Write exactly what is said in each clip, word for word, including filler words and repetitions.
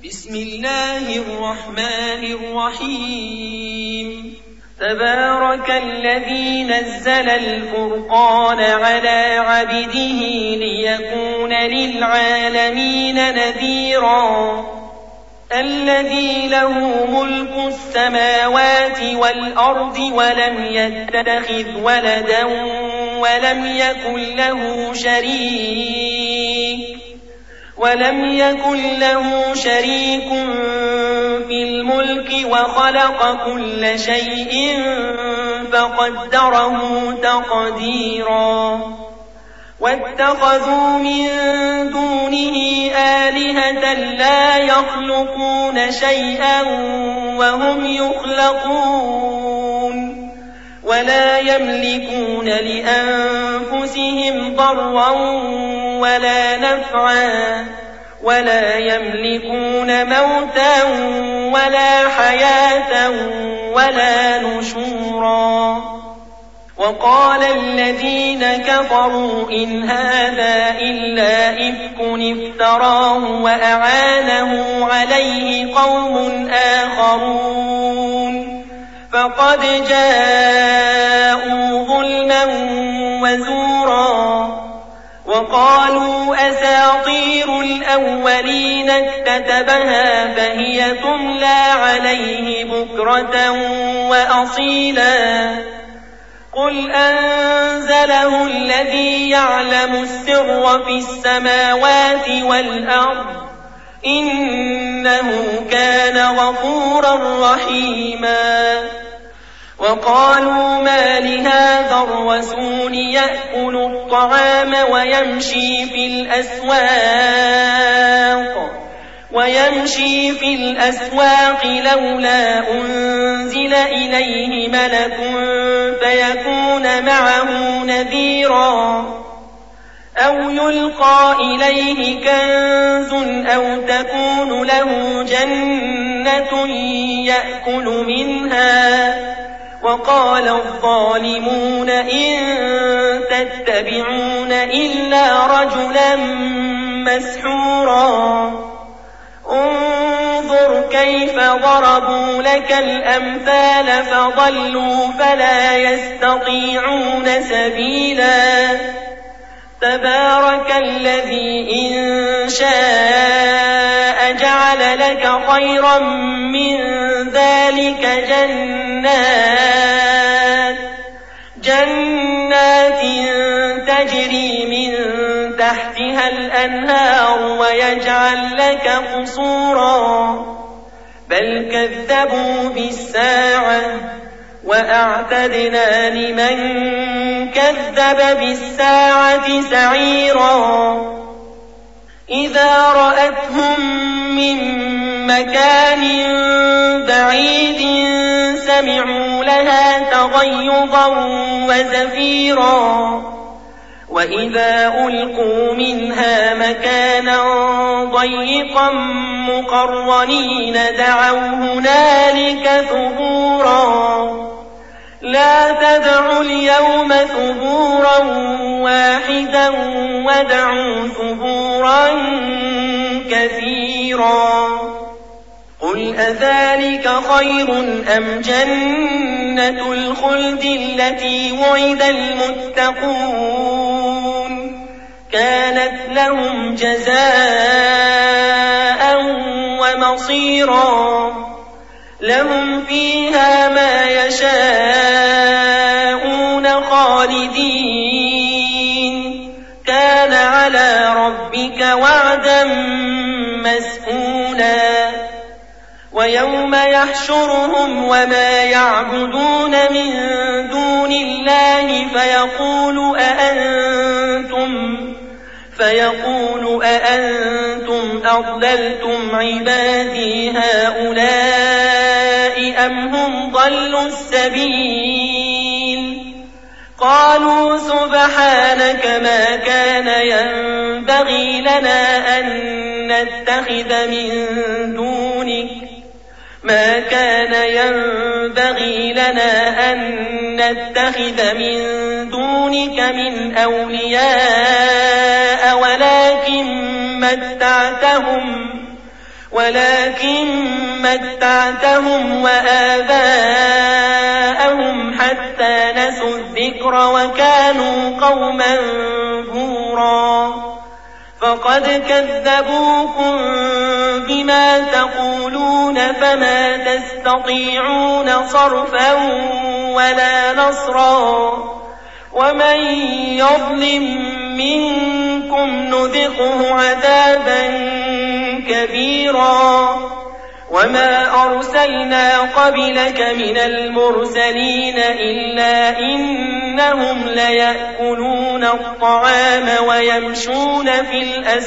بسم الله الرحمن الرحيم تبارك الذي نزل الفرقان على عبده ليكون للعالمين نذيرا الذي له ملك السماوات والأرض ولم يتخذ ولدا ولم يكن له شريك ولم يكن له شريك في الملك وخلق كل شيء فقدره تقديرا واتخذوا من دونه آلهة لا يخلقون شيئا وهم يخلقون ولا يملكون لأنفسهم ضرا ولا نفعا ولا يملكون موتا ولا حياة ولا نشورا وقال الذين كفروا إن هذا إلا إفك افتراه وأعانه عليه قوم آخرون فقد جاءوا ظلما وزورا وقالوا أساطير الأولين اكتتبها فهي تملى عليه بكرة وأصيلا قل أنزله الذي يعلم السر في السماوات والأرض إنه كان غفورا رحيما وقالوا ما لهذا الرسول يأكل الطعام ويمشي في الأسواق ويمشي في الأسواق لولا أنزل إليه ملك فيكون معه نذيرا أو يلقى إليه كنز أو تكون له جنة يأكل منها وقال الظالمون إن تتبعون إلا رجلا مسحورا انظر كيف ضربوا لك الأمثال فضلوا فلا يستطيعون سبيلا تبارك الذي إن شاء جعل لك خيرا من ذلك جنات جنات تجري من تحتها الأنهار ويجعل لك قصورا بل كذبوا بالساعة وأعتدنا لمن كذب بالساعة سعيرا إذا رأتهم من مكان بعيد سمعوا لها تغيظا وزفيرا وإذا ألقوا منها مكانا ضيقا مقرنين دعوا هنالك ثبورا لا تدعوا اليوم ثبورا واحدا ودعوا ثبورا كثيرا قل أذلك خير أم جنة الخلد التي وعد المتقون كانت لهم جزاء ومصيرا لهم فيها ما يشاءون خالدين كان على ربك وعدا مسئولا ويوم يحشرهم وما يعبدون من دون الله فيقول أأنتم فيقول أأنتم أضللتم عبادي هؤلاء أم هم ضلوا السبيل قالوا سبحانك ما كان ينبغي لنا أن نتخذ من دونك ما كان ينبغي لنا أن نتخذ من دونك من أولياء ولكن متعتهم ولكن متعتهم وآباءهم حتى نسوا الذكر وكانوا قوما بورا فقد كذبوكم بما تقولون فما تستطيعون صرفا ولا نصرا ومن يظلم منكم نذقه عذابا كبيرا وما أرسلنا قبلك من المرسلين إلا إنهم ليأكلون الطعام ويمشون في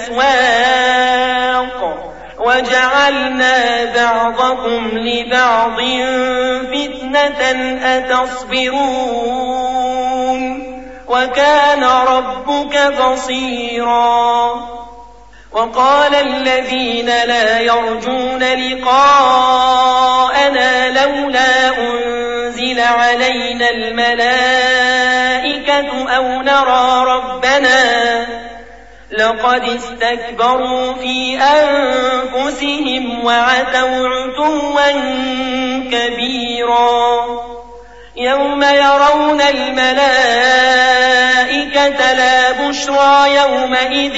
الأسواق وجعلنا بعضكم لبعض فتنة أتصبرون وكان ربك بصيرا وقال الذين لا يرجون لقاءنا لولا أنزل علينا الملائكة أو نرى ربنا لقد استكبروا في أنفسهم وعتوا عتوا كبيرا يوم يرون الملائكة لا بشرى يومئذ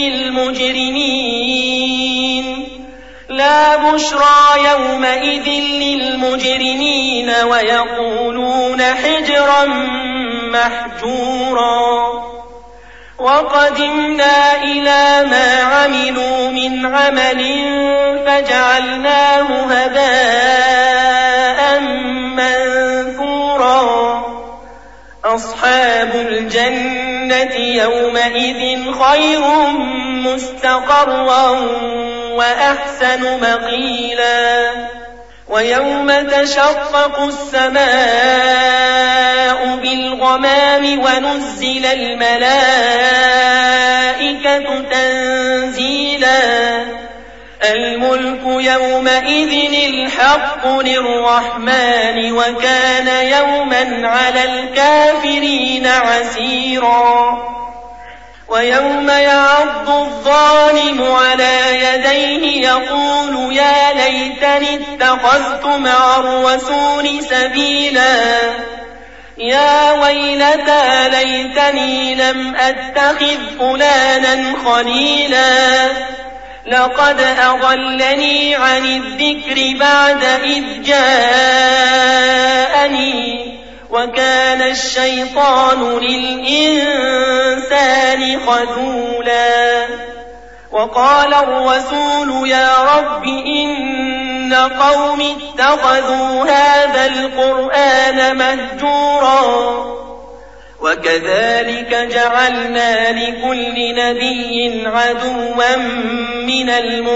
للمجرمين لا بشرى يومئذ للمجرمين ويقولون حجرا محجورا وقدمنا إلى ما عملوا من عمل فجعلناه هباء منثورا أصحاب الجنة يومئذ خير مستقرا وأحسن مقيلا ويوم تشقق السماء بالغمام ونزل الملائكة تنزيلا الملك يومئذ الحق للرحمن وكان يوما على الكافرين عسيرا ويوم يعض الظالم على يديه يقول يا ليتني اتخذت مع الرسول سبيلا يا ويلتى ليتني لم أتخذ فلانا خليلا لقد أضلني عن الذكر بعد إذ جاءني وكان الشيطان للإنسان خذولا وقال الرسول يا رب إن قوم اتخذوا هذا القرآن مهجورا وكذلك جعلنا لكل نبي عدوا من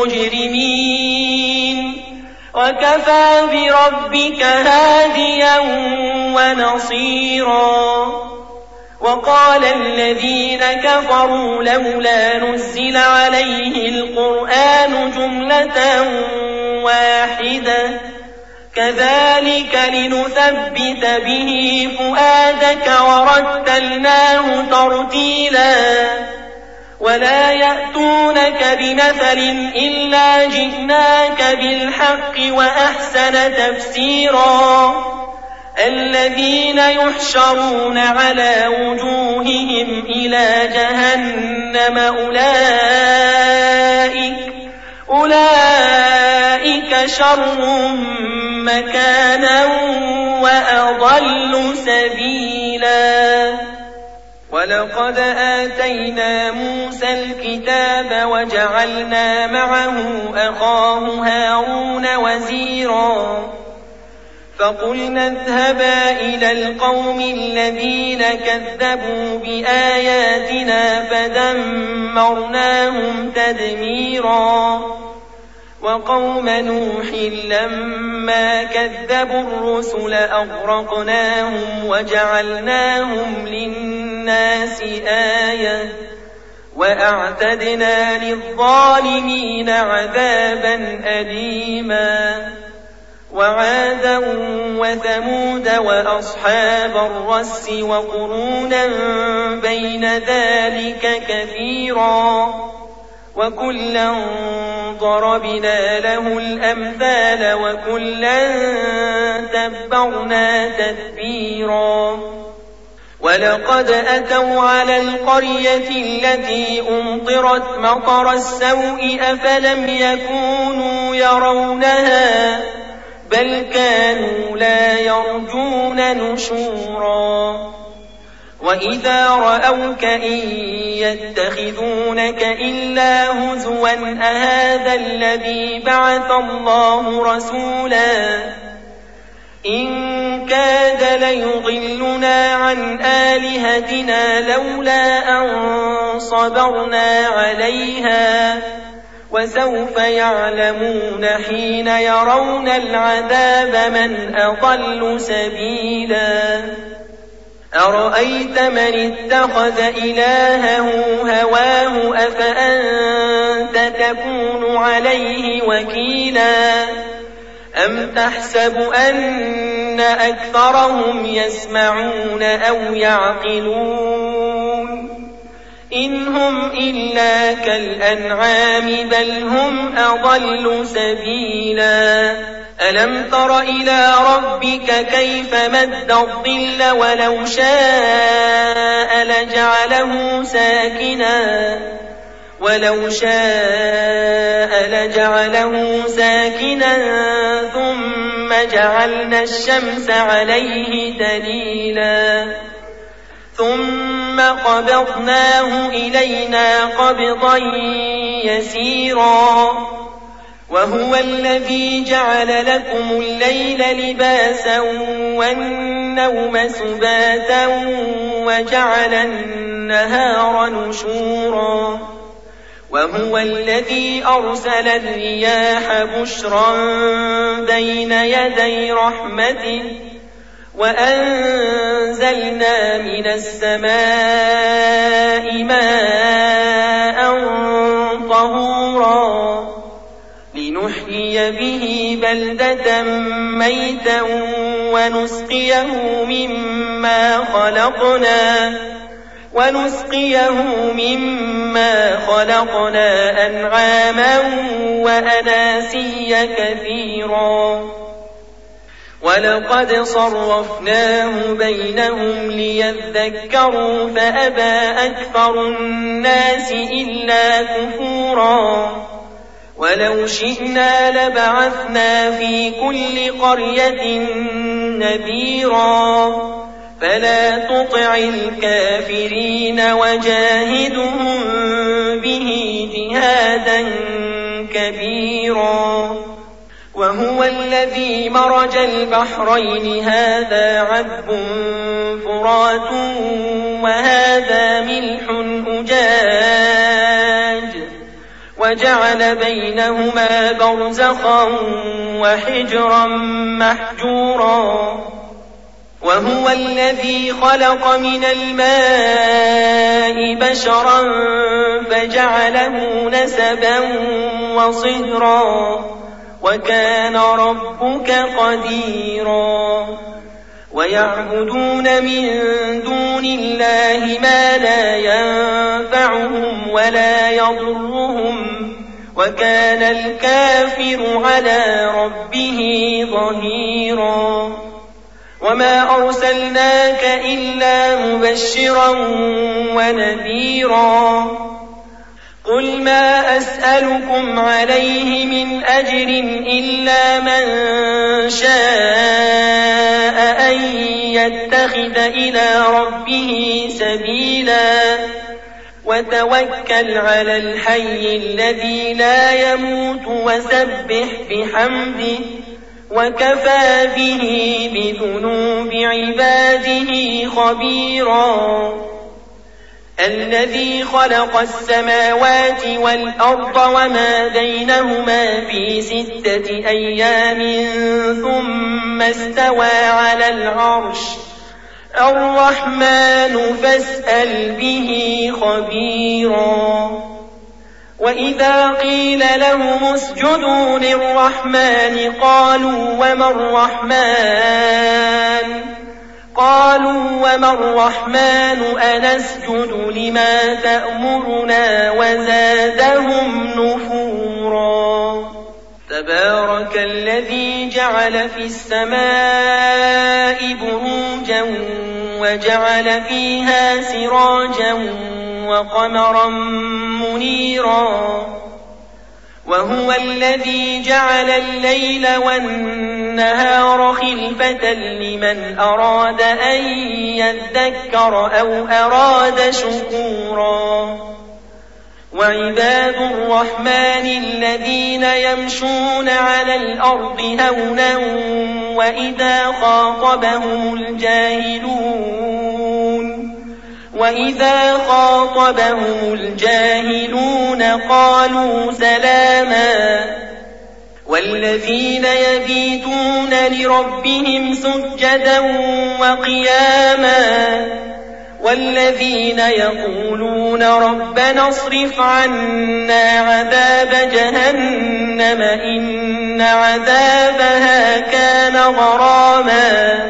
المجرمين وكفى بربك هاديا ونصيرا وقال الذين كفروا لولا نزل عليه القرآن جملة واحدة كذلك لنثبت به فؤادك ورتلناه ترتيلا ولا يأتونك بمثل إلا جئناك بالحق وأحسن تفسيرا الذين يحشرون على وجوههم إلى جهنم أولئك أولئك شر مكانا وأضل سبيلا ولقد آتينا موسى الكتاب وجعلنا معه أخاه هارون وزيرا فقلنا اذهبا إلى القوم الذين كذبوا بآياتنا فدمرناهم تدميرا وقوم نوح لما كذبوا الرسل أغرقناهم وجعلناهم للناس آية وأعتدنا للظالمين عذابا أليما وعادا وثمود وأصحاب الرس وقرونا بين ذلك كثيرا وكلا ضربنا له الأمثال وكلا تبرنا تتبيرا ولقد أتوا على القرية التي أمطرت مطر السوء أفلم يكونوا يرونها بل كانوا لا يرجون نشورا وإذا رأوك إن يتخذونك إلا هزوا أهذا الذي بعث الله رسولا إن كاد ليضلنا عن آلهتنا لولا أن صبرنا عليها وسوف يعلمون حين يرون العذاب من أضل سبيلا أرأيت من اتخذ إلهه هواه أفأنت تكون عليه وكيلا أم تحسب أن أكثرهم يسمعون أو يعقلون إن هم إلا كالأنعام بل هم أضل سبيلا ألم تر إلى ربك كيف مد الظل ولو شاء لجعله ساكنا ولو شاء لجعله ساكنا ثم جعلنا الشمس عليه دليلا ثم قبضناه إلينا قبضا يسيرا وهو الذي جعل لكم الليل لباسا والنوم سباتا وجعل النهار نشورا وهو الذي أرسل الرياح بشرا بين يدي رحمته وأنزلنا من السماء ماء طهورا لنحيي به بلدة ميتا ونسقيه مما خلقنا ونسقيه مما خلقنا أنعاما وأناسيا كثيرا ولقد صرفناه بينهم ليذكروا فأبى أكثر الناس إلا كفورا ولو شئنا لبعثنا في كل قرية نذيرا فلا تطع الكافرين وجاهدهم به جهادا كبيرا وهو الذي مرج البحرين هذا عذب فرات وهذا ملح أجاج وجعل بينهما برزخا وحجرا محجورا وهو الذي خلق من الماء بشرا فجعله نسبا وصهرا وكان ربك قديرا ويعبدون من دون الله ما لا ينفعهم ولا يضرهم وكان الكافر على ربه ظهيرا وما أرسلناك إلا مبشرا ونذيرا قل ما أسألكم عليه من أجر إلا من شاء أن يتخذ إلى ربه سبيلا وتوكل على الحي الذي لا يموت وسبح بحمده وكفى به بذنوب عباده خبيرا الذي خلق السماوات والأرض وما بينهما في ستة أيام ثم استوى على العرش الرحمن فاسأل به خبيرا وإذا قيل لهم اسجدوا للرحمن قالوا وما الرحمن قالوا وما الرحمن أنسجد لما تأمرنا وزادهم نفورا تبارك الذي جعل في السماء بروجا وجعل فيها سراجا وقمرا منيرا وهو الذي جعل الليل والنهار خلفة لمن أراد أن يذكر أو أراد شكورا وعباد الرحمن الذين يمشون على الأرض هونا وإذا خاطبهم الجاهلون وإذا خاطبهم الجاهلون قالوا سلاما والذين يبيتون لربهم سجدا وقياما والذين يقولون ربنا اصرف عنا عذاب جهنم إن عذابها كان غراما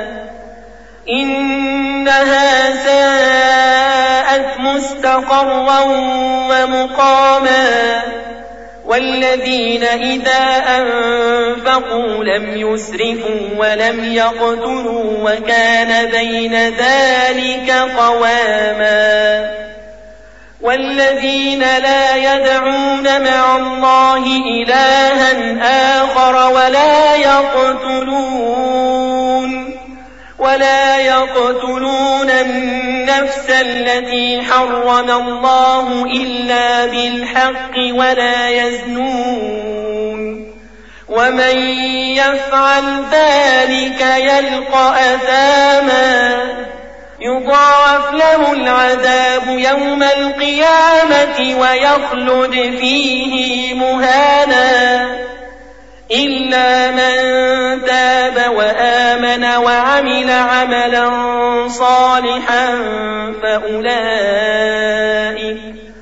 إنها ساءت مستقرا ومقاما والذين إذا أنفقوا لم يسرفوا ولم يقتروا وكان بين ذلك قواما والذين لا يدعون مع الله إلها آخر ولا يقتلون ولا يقتلون النفس التي حرم الله إلا بالحق ولا يزنون ومن يفعل ذلك يلقى أثاما يضاعف له العذاب يوم القيامة ويخلد فيه مهانا إلا من تاب وآمن وعمل عملا صالحا فأولئك,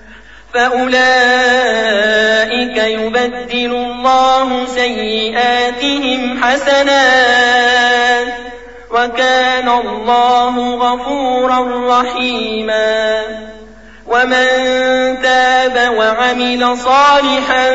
فأولئك يبدل الله سيئاتهم حسنات وكان الله غفورا رحيما ومن تاب وعمل صالحا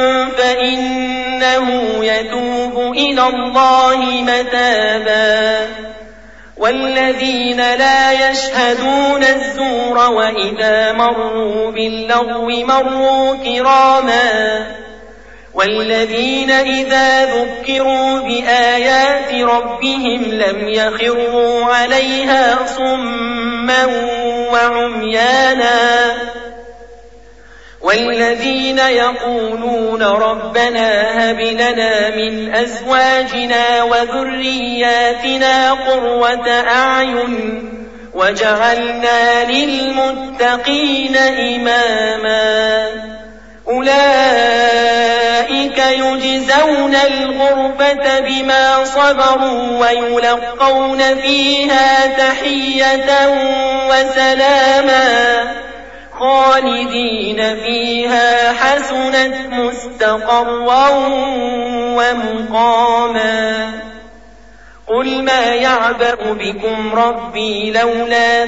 فإنه يتوب إلى الله متابا والذين لا يشهدون الزور وإذا مروا باللغو مروا كراما والذين إذا ذكروا بآيات ربهم لم يخروا عليها صما وعميانا والذين يقولون ربنا هب لنا من أزواجنا وذرياتنا قرة أعين وجعلنا للمتقين إماما أولئك يجزون الغرفة بما صبروا ويلقون فيها تحية وسلاما خالدين فيها حسنت مستقرا ومقاما قل ما يعبأ بكم ربي لولا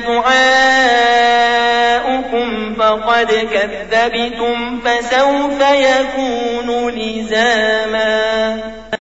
دعاؤكم فقد كذبتم فسوف يكون لزاما.